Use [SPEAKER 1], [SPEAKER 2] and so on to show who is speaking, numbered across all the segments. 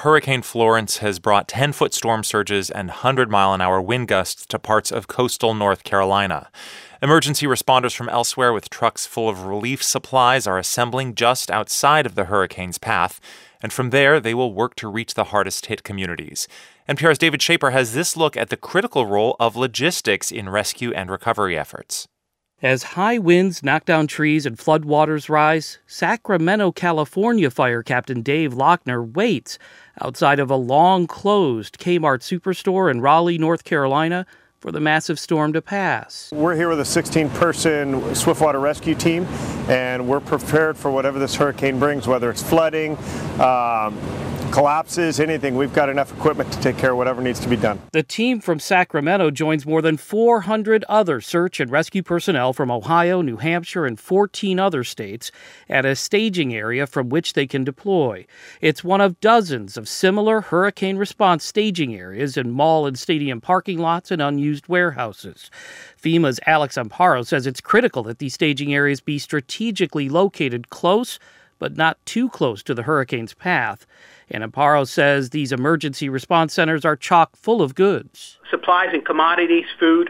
[SPEAKER 1] Hurricane Florence has brought 10-foot storm surges and 100-mile-an-hour wind gusts to parts of coastal North Carolina. Emergency responders from elsewhere with trucks full of relief supplies are assembling just outside of the hurricane's path, and from there they will work to reach the hardest-hit communities. NPR's David Schaper has this look at the critical role of logistics in rescue and recovery efforts.
[SPEAKER 2] As high winds knock down trees and floodwaters rise, Sacramento, California Fire Captain Dave Lochner waits outside of a long-closed Kmart superstore in Raleigh, North Carolina, for the massive storm to pass.
[SPEAKER 3] We're here with a 16-person swiftwater rescue team, and we're prepared for whatever this hurricane brings, whether it's flooding, collapses, anything. We've got enough equipment to take care of whatever needs to be done.
[SPEAKER 2] The team from Sacramento joins more than 400 other search and rescue personnel from Ohio, New Hampshire, and 14 other states at a staging area from which they can deploy. It's one of dozens of similar hurricane response staging areas in mall and stadium parking lots and unused warehouses. FEMA's Alex Amparo says it's critical that these staging areas be strategically located close, but not too close to the hurricane's path. And Amparo says these emergency response centers are chock full of goods.
[SPEAKER 4] Supplies and commodities, food,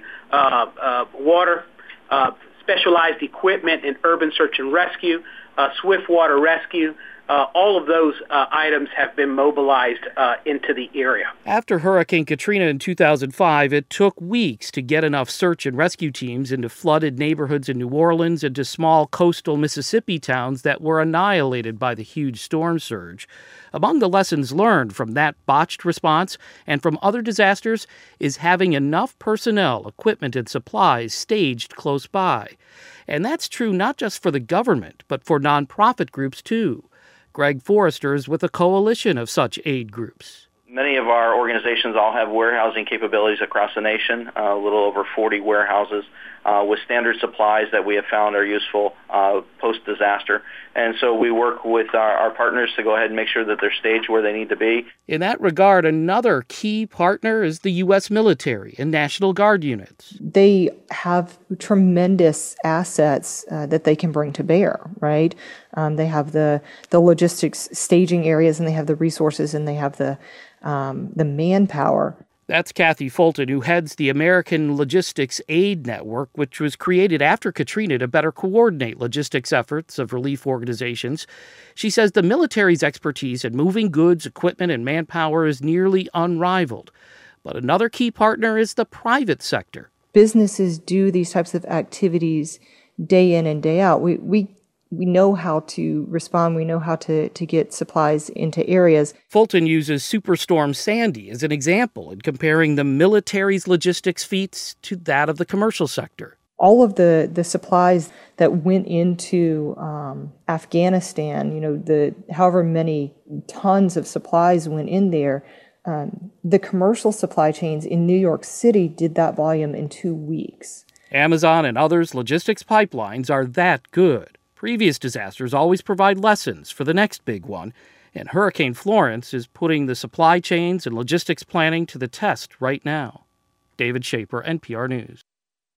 [SPEAKER 4] water, specialized equipment in urban search and rescue, swift water rescue. All of those items have been mobilized into the area.
[SPEAKER 2] After Hurricane Katrina in 2005, it took weeks to get enough search and rescue teams into flooded neighborhoods in New Orleans and to small coastal Mississippi towns that were annihilated by the huge storm surge. Among the lessons learned from that botched response and from other disasters is having enough personnel, equipment, and supplies staged close by. And that's true not just for the government, but for nonprofit groups, too. Greg Forrester is with a coalition of such aid groups.
[SPEAKER 5] Many of our organizations all have warehousing capabilities across the nation, a little over 40 warehouses with standard supplies that we have found are useful post-disaster. And so we work with our partners to go ahead and make sure that they're staged where they need to be.
[SPEAKER 2] In that regard, another key partner is the U.S. military and National Guard units.
[SPEAKER 6] They have tremendous assets that they can bring to bear, right? They have the logistics staging areas, and they have the resources, and they have the manpower.
[SPEAKER 2] That's Kathy Fulton, who heads the American Logistics Aid Network, which was created after Katrina to better coordinate logistics efforts of relief organizations. She says the military's expertise in moving goods, equipment, and manpower is nearly unrivaled. But another key partner is the private sector.
[SPEAKER 6] Businesses do these types of activities day in and day out. We know how to respond. We know how to get supplies into areas.
[SPEAKER 2] Fulton uses Superstorm Sandy as an example in comparing the military's logistics feats to that of the commercial sector.
[SPEAKER 6] All of the supplies that went into Afghanistan, however many tons of supplies went in there, the commercial supply chains in New York City did that volume in 2 weeks.
[SPEAKER 2] Amazon and others' logistics pipelines are that good. Previous disasters always provide lessons for the next big one, and Hurricane Florence is putting the supply chains and logistics planning to the test right now. David Schaper, NPR News.